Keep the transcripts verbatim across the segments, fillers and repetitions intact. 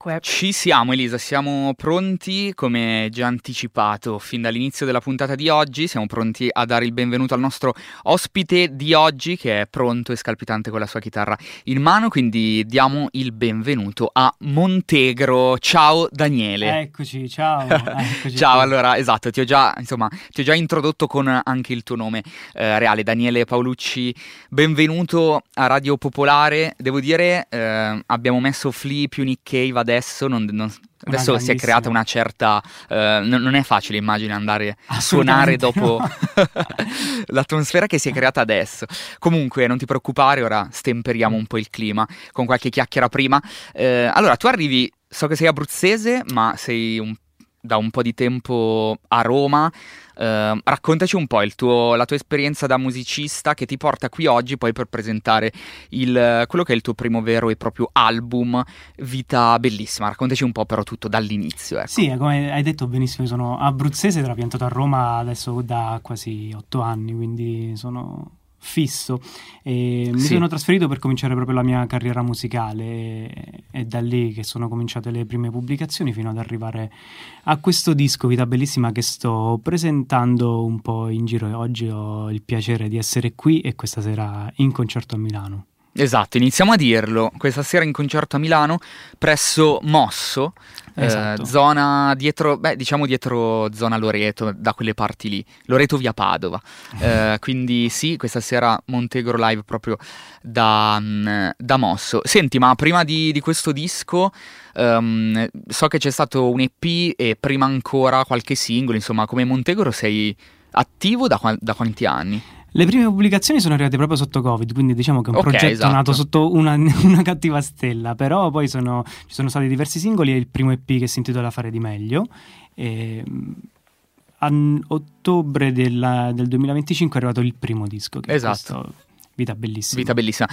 Dunque, ci siamo Elisa, siamo pronti, come già anticipato fin dall'inizio della puntata di oggi, siamo pronti a dare il benvenuto al nostro ospite di oggi che è pronto e scalpitante con la sua chitarra in mano, quindi diamo il benvenuto a Montegro. Ciao Daniele. Eccoci, ciao. Eccoci Ciao, qui. allora, esatto, ti ho già, insomma, ti ho già introdotto con anche il tuo nome eh, reale, Daniele Paolucci. Benvenuto a Radio Popolare. Devo dire, eh, abbiamo messo Flea più Nick Cave adesso, non, non, adesso si è creata una certa... Eh, non, non è facile, immagino, andare a suonare dopo no. l'atmosfera che si è creata adesso. Comunque, non ti preoccupare, ora stemperiamo un po' il clima con qualche chiacchiera prima. Eh, allora, tu arrivi, so che sei abruzzese, ma sei un da un po' di tempo a Roma. Uh, raccontaci un po' il tuo, la tua esperienza da musicista che ti porta qui oggi poi per presentare il, quello che è il tuo primo vero e proprio album, Vita Bellissima. Raccontaci un po' però tutto dall'inizio, ecco. Sì, come hai detto benissimo, sono abruzzese, trapiantato a Roma adesso da quasi otto anni, quindi sono fisso e mi Sì. sono trasferito per cominciare proprio la mia carriera musicale e, è da lì che sono cominciate le prime pubblicazioni fino ad arrivare a questo disco Vita Bellissima che sto presentando un po' in giro, e oggi ho il piacere di essere qui e questa sera in concerto a Milano. Esatto, iniziamo a dirlo. Questa sera in concerto a Milano presso Mosso, Esatto. eh, zona dietro, beh, diciamo dietro zona Loreto, da quelle parti lì, Loreto via Padova. Eh, quindi sì, questa sera Montegro live proprio da, mh, da Mosso. Senti, ma prima di, di questo disco, um, so che c'è stato un E P e prima ancora qualche singolo, insomma, come Montegro sei attivo da, qua- da quanti anni? Le prime pubblicazioni sono arrivate proprio sotto Covid, quindi diciamo che è un Ok, progetto esatto. nato sotto una, una cattiva stella, però poi sono, ci sono stati diversi singoli e il primo E P che si intitola Fare di meglio. E, a ottobre della, del duemilaventicinque è arrivato il primo disco, che Esatto. è questo, Vita Bellissima. Vita Bellissima.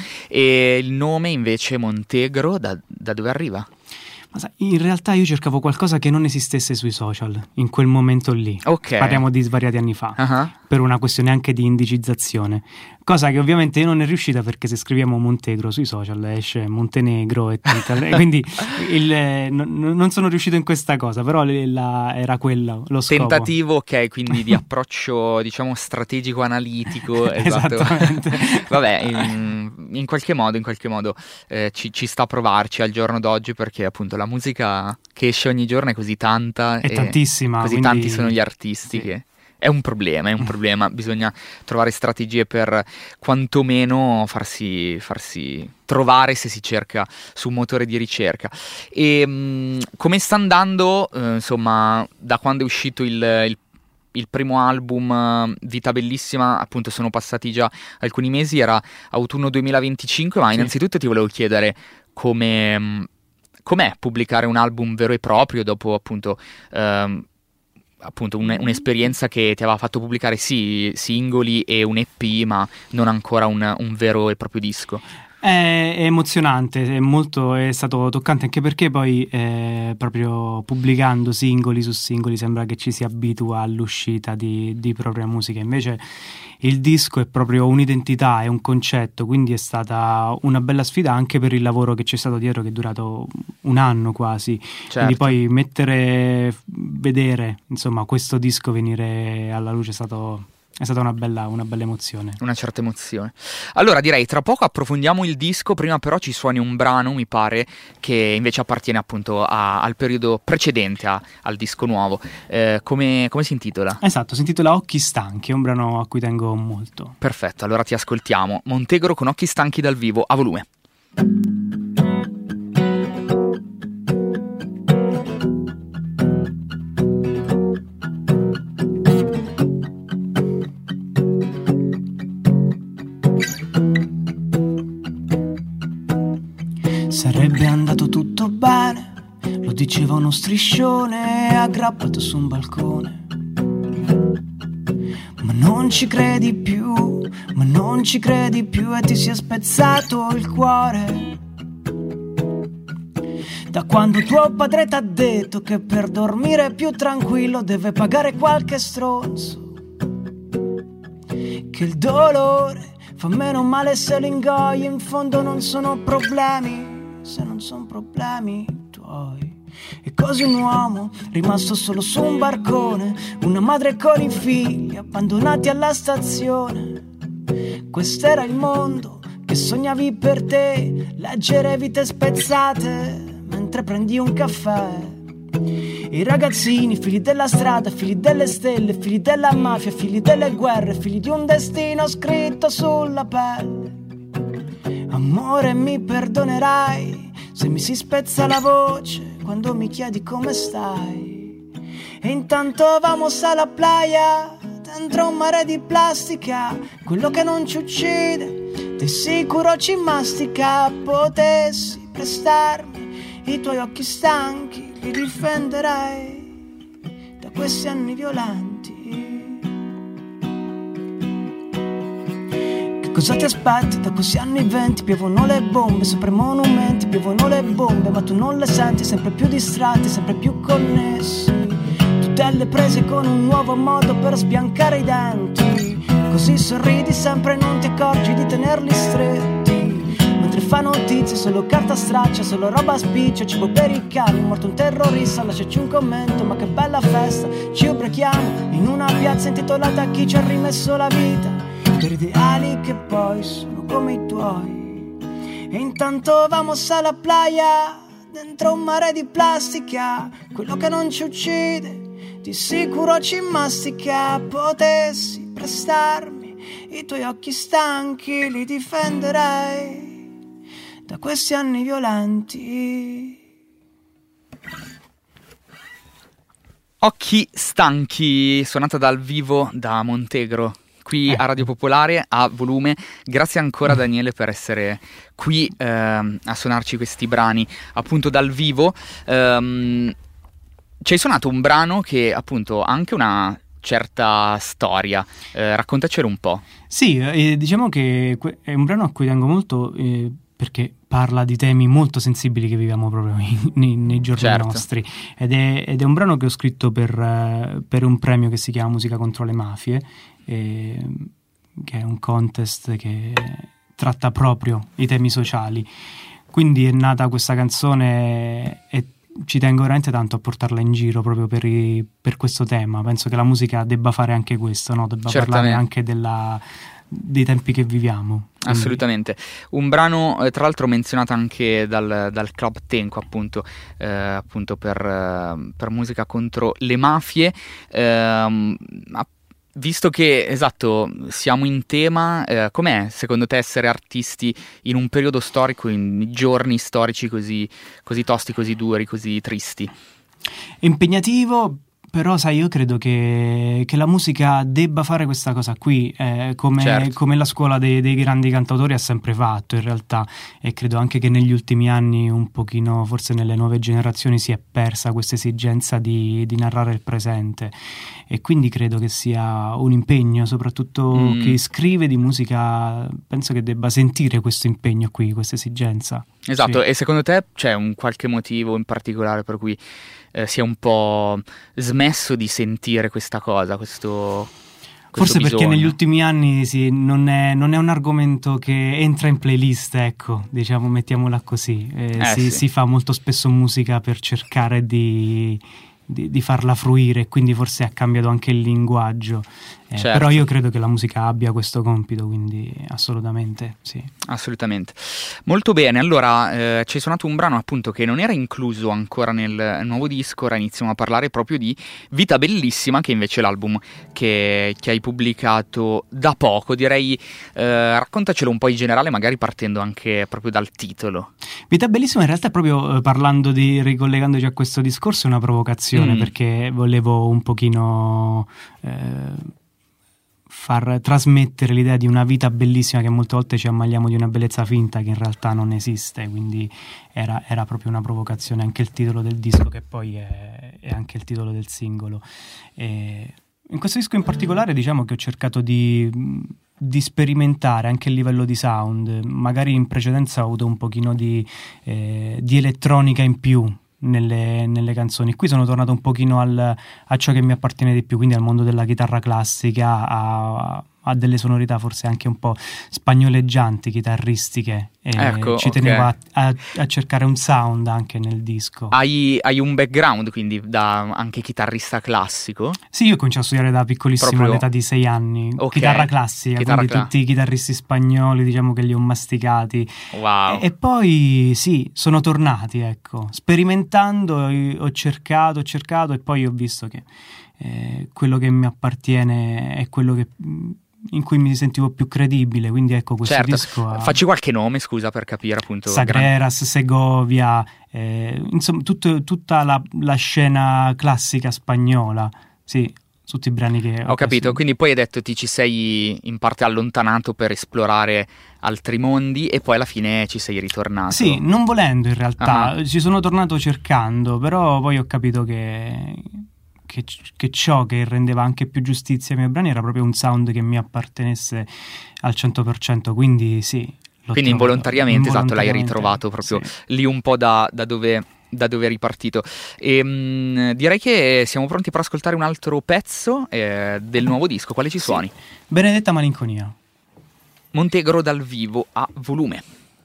E il nome invece Montegro, da, da dove arriva? Ma sai, in realtà io cercavo qualcosa che non esistesse sui social in quel momento lì. Ok. Parliamo di svariati anni fa. Uh-huh. Per una questione anche di indicizzazione, cosa che ovviamente non è riuscita perché se scriviamo Montegro sui social esce Montenegro e Twitter, quindi il, eh, n- non sono riuscito in questa cosa, però le- la, era quello lo scopo. Tentativo, ok, quindi di approccio diciamo strategico analitico, esatto. Esattamente. Vabbè, in, in qualche modo, in qualche modo eh, ci, ci sta a provarci al giorno d'oggi, perché appunto la musica che esce ogni giorno è così tanta È e tantissima, così quindi... tanti sono gli artisti sì. che è un problema, è un problema, bisogna trovare strategie per quantomeno farsi, farsi trovare se si cerca su un motore di ricerca. E mh, come sta andando, eh, insomma, da quando è uscito il, il il primo album uh, Vita Bellissima, appunto sono passati già alcuni mesi, era autunno duemilaventicinque, ma Sì. innanzitutto ti volevo chiedere come mh, com'è pubblicare un album vero e proprio dopo appunto ehm, appunto un, un'esperienza che ti aveva fatto pubblicare sì singoli e un E P, ma non ancora un, un vero e proprio disco. È, è emozionante, è molto, è stato toccante anche perché poi eh, proprio pubblicando singoli su singoli sembra che ci si abitua all'uscita di, di propria musica, invece il disco è proprio un'identità, è un concetto, quindi è stata una bella sfida anche per il lavoro che c'è stato dietro, che è durato un anno quasi. Certo. Quindi poi mettere, vedere insomma questo disco venire alla luce è stato... È stata una bella, una bella emozione. Una certa emozione. Allora direi tra poco approfondiamo il disco, prima però ci suoni un brano, mi pare, che invece appartiene appunto a, al periodo precedente a, al disco nuovo. Eh, come, come si intitola? Esatto, si intitola Occhi stanchi, è un brano a cui tengo molto. Perfetto, allora ti ascoltiamo. Montegro con Occhi stanchi dal vivo, a volume. Sarebbe andato tutto bene, lo diceva uno striscione aggrappato su un balcone. Ma non ci credi più, ma non ci credi più e ti si è spezzato il cuore. Da quando tuo padre t'ha detto che per dormire più tranquillo deve pagare qualche stronzo. Che il dolore fa meno male se lo ingoi, in fondo non sono problemi, se non sono problemi tuoi. tuoi. E così un uomo rimasto solo su un barcone, una madre con i figli abbandonati alla stazione. Questo era il mondo che sognavi per te, leggere vite spezzate mentre prendi un caffè. I ragazzini, figli della strada, figli delle stelle, figli della mafia, figli delle guerre, figli di un destino scritto sulla pelle. Amore, mi perdonerai se mi si spezza la voce quando mi chiedi come stai. E intanto vamos alla playa, dentro un mare di plastica, quello che non ci uccide di sicuro ci mastica. Potessi prestarmi i tuoi occhi stanchi, li difenderai da questi anni violenti. Che cosa ti aspetti da questi anni venti? Piovono le bombe sopra i monumenti, piovono le bombe ma tu non le senti, sempre più distratti, sempre più connessi. Tutele prese con un nuovo modo per sbiancare i denti, così sorridi sempre e non ti accorgi di tenerli stretti. Mentre fa notizie, solo carta straccia, solo roba spiccia, cibo per i cani, morto un terrorista, lasciaci un commento, ma che bella festa, ci ubriachiamo in una piazza intitolata a chi ci ha rimesso la vita, per ideali che poi sono come i tuoi. E intanto vamos alla playa, dentro un mare di plastica, quello che non ci uccide di sicuro ci mastica. Potessi prestarmi i tuoi occhi stanchi, li difenderei da questi anni violenti. Occhi stanchi, suonata dal vivo da Montegro, qui a Radio Popolare a volume. Grazie ancora Daniele per essere qui eh, a suonarci questi brani appunto dal vivo. Um, ci hai suonato un brano che appunto ha anche una certa storia, eh, raccontacelo un po'. Sì, eh, diciamo che è un brano a cui tengo molto, eh, perché parla di temi molto sensibili che viviamo proprio nei, nei giorni certo. nostri, ed è, ed è un brano che ho scritto per, uh, per un premio che si chiama Musica contro le mafie, eh, che è un contest che tratta proprio i temi sociali. Quindi è nata questa canzone e ci tengo veramente tanto a portarla in giro proprio per, i, per questo tema. Penso che la musica debba fare anche questo, no? Debba Certamente. parlare anche della, dei tempi che viviamo. Quindi. Assolutamente. Un brano tra l'altro menzionato anche dal, dal Club Tenco appunto, eh, appunto per, per musica contro le mafie. Eh, Visto che, esatto, siamo in tema, eh, com'è secondo te essere artisti in un periodo storico, in giorni storici così, così tosti, così duri, così tristi? Impegnativo, però sai, io credo che, che la musica debba fare questa cosa qui, eh, come, certo. come la scuola dei, dei grandi cantautori ha sempre fatto in realtà, e credo anche che negli ultimi anni un pochino, forse nelle nuove generazioni, si è persa questa esigenza di, di narrare il presente, e quindi credo che sia un impegno, soprattutto mm. chi scrive di musica, penso che debba sentire questo impegno qui, questa esigenza. Esatto, sì. E secondo te c'è un qualche motivo in particolare per cui eh, si è un po' smesso di sentire questa cosa, questo, questo Forse bisogno? Perché negli ultimi anni sì, non, è, non è un argomento che entra in playlist, ecco, diciamo, mettiamola così. Eh, eh, si, sì. si fa molto spesso musica per cercare di... Di, di farla fruire, quindi forse ha cambiato anche il linguaggio, eh, certo. però io credo che la musica abbia questo compito, quindi assolutamente sì. Assolutamente. Molto bene, allora eh, ci hai suonato un brano appunto che non era incluso ancora nel nuovo disco. Ora iniziamo a parlare proprio di Vita Bellissima, che invece è l'album che, che hai pubblicato da poco, direi. Eh, raccontacelo un po' in generale, magari partendo anche proprio dal titolo. Vita Bellissima in realtà è proprio eh, parlando di, ricollegandoci a questo discorso, è una provocazione, mm. perché volevo un pochino eh, far trasmettere l'idea di una vita bellissima, che molte volte ci ammaliamo di una bellezza finta che in realtà non esiste, quindi era, era proprio una provocazione anche il titolo del disco, che poi è, è anche il titolo del singolo. E in questo disco in particolare diciamo che ho cercato di... di sperimentare anche a livello di sound. Magari in precedenza ho avuto un pochino di, eh, di elettronica in più nelle, nelle canzoni. Qui sono tornato un pochino al, a ciò che mi appartiene di più, quindi al mondo della chitarra classica, a, ha delle sonorità forse anche un po' spagnoleggianti, chitarristiche, e ecco, ci okay. tenevo a, a, a cercare un sound anche nel disco. Hai, hai un background quindi da anche chitarrista classico? Sì, io ho cominciato a studiare da piccolissimo, Proprio... all'età di sei anni, okay. chitarra classica, chitarra quindi cla- tutti i chitarristi spagnoli, diciamo che li ho masticati. Wow. E, e poi sì, sono tornati, ecco, sperimentando ho cercato, ho cercato e poi ho visto che eh, quello che mi appartiene è quello che... in cui mi sentivo più credibile, quindi ecco questo certo. disco ha... Facci qualche nome, scusa, per capire appunto. Sagreras, gran... Segovia, eh, insomma tutto, tutta la, la scena classica spagnola, sì, tutti i brani che ho, ho capito, preso. Quindi poi hai detto ti ci sei in parte allontanato per esplorare altri mondi e poi alla fine ci sei ritornato. Sì, non volendo in realtà, uh-huh. ci sono tornato cercando, però poi ho capito che... Che, che ciò che rendeva anche più giustizia ai miei brani era proprio un sound che mi appartenesse al cento per cento, quindi sì. Quindi involontariamente, esatto, l'hai ritrovato proprio sì. lì un po' da, da dove... da dove è ripartito. E, mh, direi che siamo pronti per ascoltare un altro pezzo eh, del nuovo disco. Quale ci suoni? Sì. Benedetta Malinconia. Montegro dal vivo a volume.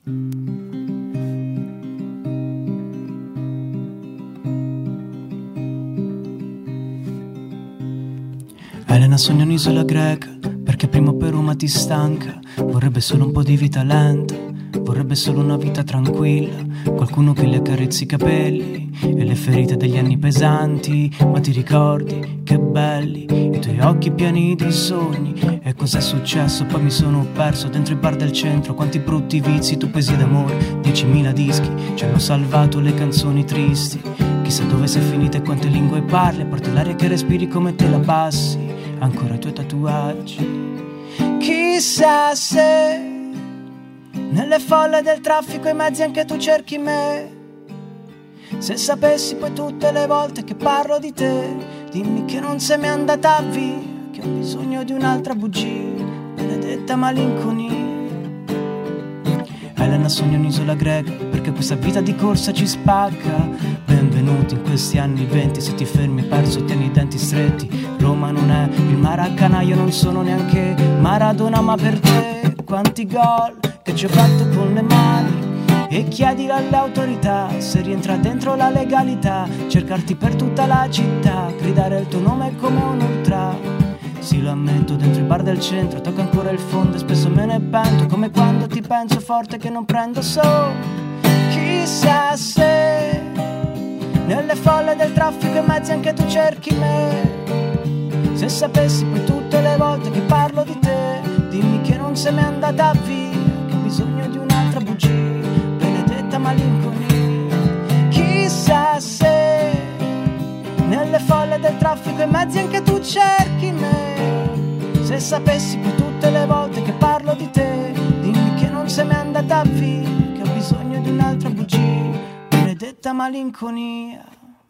Elena sogna un'isola greca, perché prima o poi Roma ti stanca. Vorrebbe solo un po' di vita lenta, vorrebbe solo una vita tranquilla. Qualcuno che le accarezzi i capelli e le ferite degli anni pesanti. Ma ti ricordi che belli i tuoi occhi pieni di sogni. E cos'è successo? Poi mi sono perso dentro i bar del centro. Quanti brutti vizi, tu pesi d'amore, diecimila dischi ci hanno salvato le canzoni tristi. Chissà dove sei finita e quante lingue parli, a parte l'aria che respiri come te la passi. Ancora i tuoi tatuaggi. Chissà se nelle folle del traffico e mezzi anche tu cerchi me. Se sapessi poi tutte le volte che parlo di te, dimmi che non sei mai andata via, che ho bisogno di un'altra bugia, benedetta malinconia. Elena sogna un'isola greca, perché questa vita di corsa ci spacca. Benvenuti in questi anni venti, se ti fermi perso tieni i denti stretti. Roma non è il Maracanã, io non sono neanche Maradona, ma per te quanti gol che ci ho fatto con le mani. E chiedi alle autorità se rientra dentro la legalità, cercarti per tutta la città, gridare il tuo nome come un ultra. Sì, lo ammetto, dentro i bar del centro tocca ancora il fondo e spesso me ne pento, come quando ti penso forte che non prendo solo. Chissà se nelle folle del traffico e mezzi anche tu cerchi me. Se sapessi poi tutte le volte che parlo di te, dimmi che non sei mai andata via, che ho bisogno di un'altra bugia, benedetta malinconia. Chissà se nelle folle del traffico e mezzi anche tu cerchi me. Se sapessi poi tutte le volte che parlo di te, dimmi che non sei mai andata via, che ho bisogno di un'altra bugia, benedetta malinconia.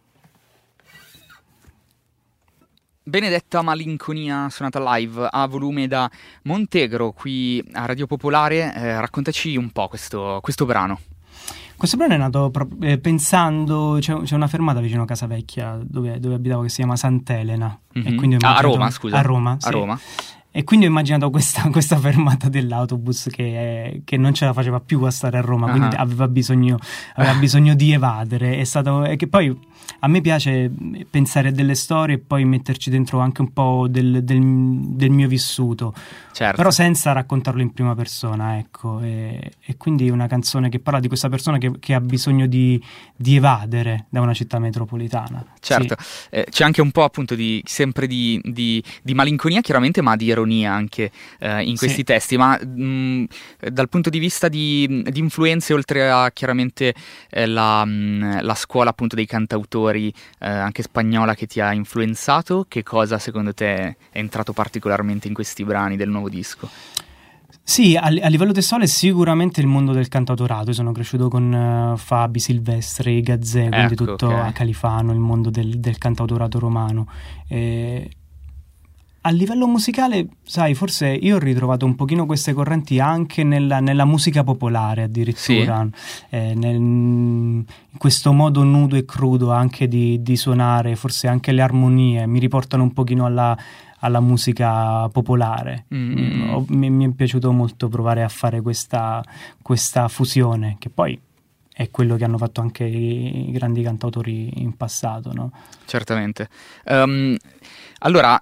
Benedetta malinconia suonata live a volume da Montegro qui a Radio Popolare. Eh, raccontaci un po' questo, questo brano. Questo brano è nato proprio, eh, pensando, c'è, c'è una fermata vicino a casa vecchia dove, dove abitavo che si chiama Sant'Elena. Mm-hmm. E quindi ho ah, a Roma, scusa. A Roma, sì. A Roma. E quindi ho immaginato questa, questa fermata dell'autobus che, che non ce la faceva più a stare a Roma, uh-huh. quindi aveva bisogno, aveva bisogno di evadere. È stato, e che poi a me piace pensare a delle storie e poi metterci dentro anche un po' del, del, del mio vissuto, certo. però senza raccontarlo in prima persona, ecco. E, e quindi una canzone che parla di questa persona che, che ha bisogno di, di evadere da una città metropolitana. Certo, sì. eh, c'è anche un po' appunto di sempre di, di, di malinconia chiaramente, ma di ironia anche eh, in questi sì. testi, ma mh, dal punto di vista di, di influenze, oltre a chiaramente eh, la, mh, la scuola appunto dei cantautori eh, anche spagnola che ti ha influenzato, che cosa secondo te è entrato particolarmente in questi brani del nuovo disco? Sì, a, a livello testuale sicuramente il mondo del cantautorato. Io sono cresciuto con uh, Fabi, Silvestri, Gazzè, quindi ecco, tutto okay. a Califano, il mondo del, del cantautorato romano. E a livello musicale, sai, forse io ho ritrovato un pochino queste correnti anche nella, nella musica popolare addirittura, sì. eh, nel, in questo modo nudo e crudo anche di, di suonare, forse anche le armonie mi riportano un pochino alla, alla musica popolare. Mm. Ho- mi, mi è piaciuto molto provare a fare questa, questa fusione, che poi è quello che hanno fatto anche i grandi cantautori in passato, no? Certamente. Um, allora,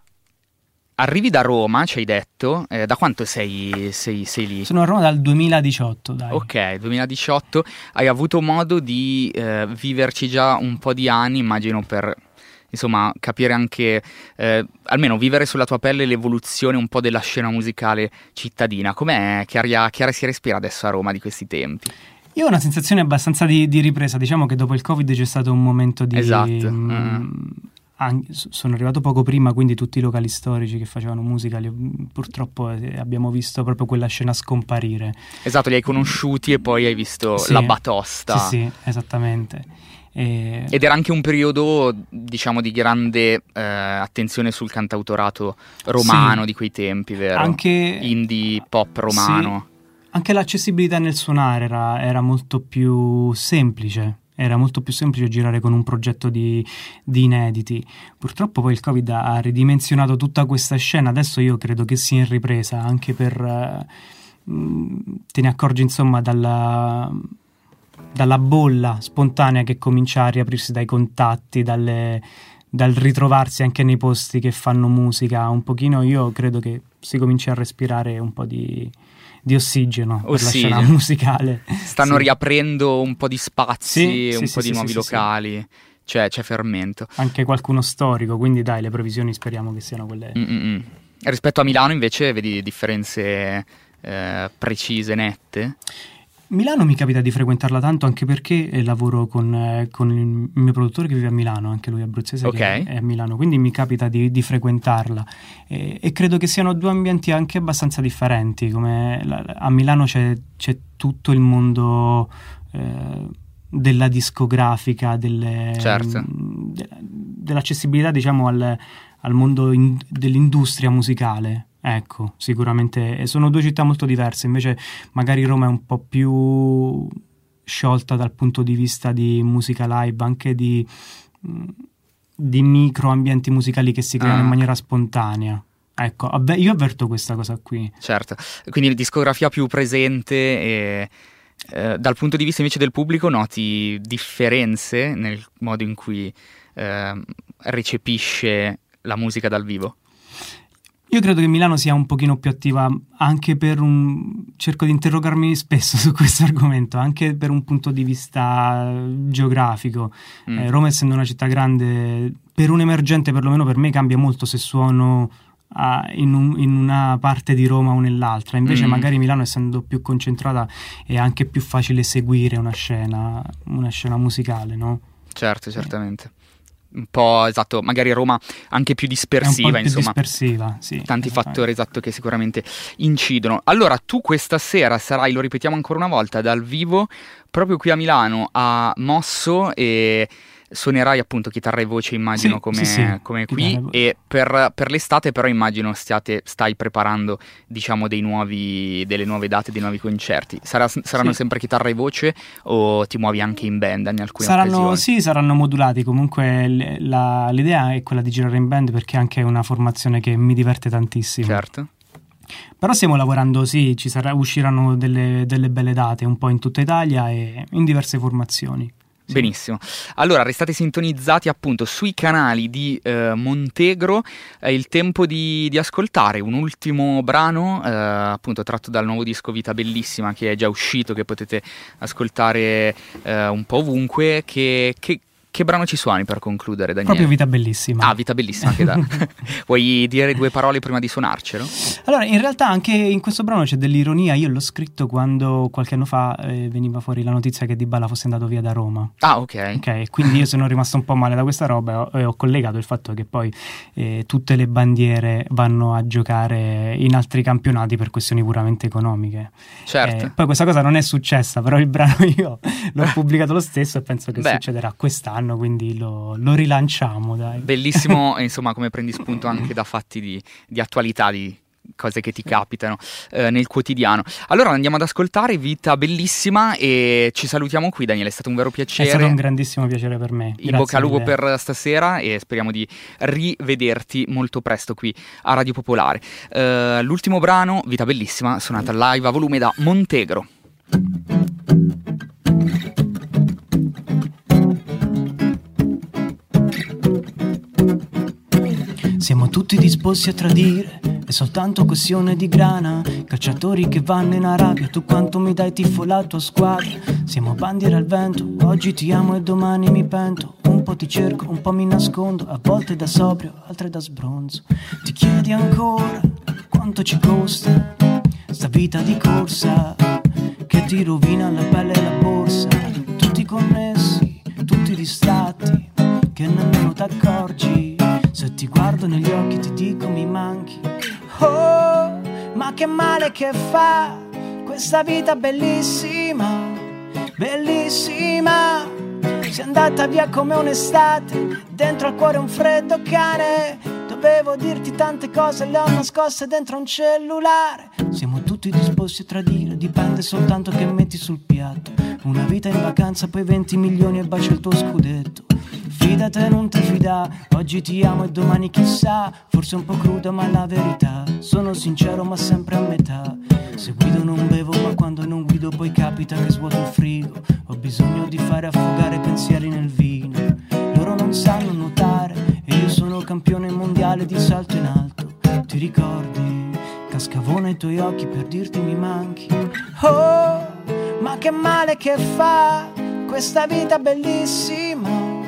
arrivi da Roma, ci hai detto, eh, da quanto sei, sei, sei lì? Sono a Roma dal duemiladiciotto, dai. Ok, duemiladiciotto, hai avuto modo di eh, viverci già un po' di anni, immagino, per insomma capire anche, eh, almeno vivere sulla tua pelle l'evoluzione un po' della scena musicale cittadina. Com'è? Che aria, che aria si respira adesso a Roma di questi tempi? Io ho una sensazione abbastanza di, di ripresa, diciamo che dopo il Covid c'è stato un momento di... Esatto. mh, Mm. an- sono arrivato poco prima, quindi tutti i locali storici che facevano musica, li ho- purtroppo eh, abbiamo visto proprio quella scena scomparire. Esatto, li hai conosciuti e poi hai visto Sì. la batosta. Sì, sì, esattamente. E- Ed era anche un periodo, diciamo, di grande eh, attenzione sul cantautorato romano Sì. di quei tempi, vero? Anche... Indie pop romano. Sì. Anche l'accessibilità nel suonare era, era molto più semplice, era molto più semplice girare con un progetto di, di inediti. Purtroppo poi il Covid ha ridimensionato tutta questa scena, adesso io credo che sia in ripresa, anche per... eh, mh, te ne accorgi insomma dalla, dalla bolla spontanea che comincia a riaprirsi dai contatti, dalle, dal ritrovarsi anche nei posti che fanno musica. Un pochino io credo che si cominci a respirare un po' di... di ossigeno, Ossigeno. per la scena musicale. Stanno Sì. riaprendo un po' di spazi, Sì, un sì, po' sì, di sì, nuovi sì, locali. Cioè, c'è fermento. Anche qualcuno storico, quindi dai, le previsioni speriamo che siano quelle... Mm-mm. Rispetto a Milano invece vedi differenze eh, precise, nette? Milano mi capita di frequentarla tanto anche perché eh, lavoro con, eh, con il mio produttore che vive a Milano, anche lui è abruzzese, Ok. che è a Milano, quindi mi capita di, di frequentarla e, e credo che siano due ambienti anche abbastanza differenti. Come la- a Milano c'è, c'è tutto il mondo eh, della discografica, delle, Certo. mh, de- dell'accessibilità diciamo al, al mondo in- dell'industria musicale. Ecco, sicuramente e sono due città molto diverse, invece magari Roma è un po' più sciolta dal punto di vista di musica live, anche di, mh, di micro ambienti musicali che si creano Ah. in maniera spontanea. Ecco, avve- io avverto questa cosa qui. Certo. Quindi discografia più presente e eh, dal punto di vista invece del pubblico noti differenze nel modo in cui eh, recepisce la musica dal vivo? Io credo che Milano sia un pochino più attiva anche per un... cerco di interrogarmi spesso su questo argomento, anche per un punto di vista geografico. Mm. Eh, Roma essendo una città grande, per un emergente perlomeno per me cambia molto se suono a- in, un- in una parte di Roma o nell'altra, invece Mm. magari Milano essendo più concentrata è anche più facile seguire una scena, una scena musicale, no? Certo, certamente. Un po', esatto, magari Roma anche più È un dispersiva, po' più insomma. dispersiva, sì. Tanti esattamente. fattori, esatto, che sicuramente incidono. Allora, tu questa sera sarai, lo ripetiamo ancora una volta, dal vivo, proprio qui a Milano, a Mosso, e suonerai appunto chitarra e voce, immagino, Sì, come, sì, sì, come chitarra qui. e voce. E per, per l'estate però immagino stiate, stai preparando, diciamo, dei nuovi, delle nuove date, dei nuovi concerti. Sarà- saranno Sì. sempre chitarra e voce o ti muovi anche in band in alcune Saranno, occasioni? sì, saranno modulati. Comunque l- la- l'idea è quella di girare in band perché anche è una formazione che mi diverte tantissimo. Certo. Però stiamo lavorando, sì, ci sarà- usciranno delle, delle belle date un po' in tutta Italia e in diverse formazioni. Sì. Benissimo, allora restate sintonizzati appunto sui canali di eh, Montegro. È il tempo di, di ascoltare un ultimo brano eh, appunto tratto dal nuovo disco Vita Bellissima, che è già uscito, che potete ascoltare eh, un po' ovunque. Che, che, che brano ci suoni per concludere, Daniele? Proprio Vita Bellissima. Ah, Vita Bellissima, che da... Vuoi dire due parole prima di suonarcelo? Allora, in realtà anche in questo brano c'è dell'ironia. Io l'ho scritto quando qualche anno fa eh, veniva fuori la notizia che Dybala fosse andato via da Roma. Ah, ok. Ok, e quindi io sono rimasto un po' male da questa roba e ho, e ho collegato il fatto che poi eh, tutte le bandiere vanno a giocare in altri campionati per questioni puramente economiche. Certo. Eh, poi questa cosa non è successa, però il brano io l'ho pubblicato lo stesso e penso che Beh. succederà quest'anno, quindi lo, lo rilanciamo, dai. Bellissimo, e insomma, come prendi spunto anche da fatti di, di attualità, di cose che ti capitano eh, nel quotidiano. Allora andiamo ad ascoltare Vita Bellissima e ci salutiamo qui, Daniele, è stato un vero piacere. È stato un grandissimo piacere per me. In bocca al lupo per stasera e speriamo di rivederti molto presto qui a Radio Popolare. Uh, l'ultimo brano, Vita Bellissima, suonata live a volume da Montegro. Siamo tutti disposti a tradire, è soltanto questione di grana. Calciatori che vanno in Arabia, tu quanto mi dai tifo la tua squadra. Siamo bandiere al vento, oggi ti amo e domani mi pento. Un po' ti cerco, un po' mi nascondo, a volte da sobrio, altre da sbronzo. Ti chiedi ancora quanto ci costa sta vita di corsa che ti rovina la pelle e la borsa. Tutti connessi, tutti distratti, che nemmeno t'accorgi. Se ti guardo negli occhi ti dico mi manchi. Oh, ma che male che fa questa vita bellissima, bellissima. Sei andata via come un'estate, dentro al cuore un freddo cane. Dovevo dirti tante cose, le ho nascoste dentro un cellulare. Siamo tutti disposti a tradire, dipende soltanto che metti sul piatto. Una vita in vacanza, poi venti milioni e bacia il tuo scudetto. Fidate, non ti fida, oggi ti amo e domani chissà. Forse un po' cruda ma la verità, sono sincero ma sempre a metà. Se guido non bevo ma quando non guido poi capita che svuoto il frigo. Ho bisogno di fare affogare pensieri nel vino. Loro non sanno nuotare e io sono campione mondiale di salto in alto. Ti ricordi? Cascavo nei tuoi occhi per dirti mi manchi. Oh, ma che male che fa questa vita bellissima,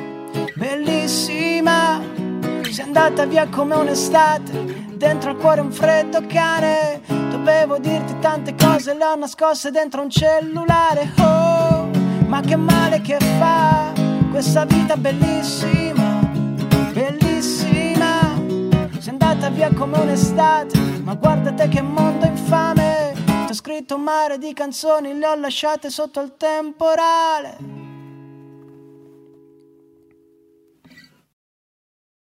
bellissima. Sei andata via come un'estate, dentro al cuore un freddo cane. Dovevo dirti tante cose, le ho nascoste dentro un cellulare. Oh, ma che male che fa questa vita bellissima, bellissima. Sei andata via come un'estate, ma guarda te che mondo infame. Ti ho scritto un mare di canzoni, le ho lasciate sotto il temporale.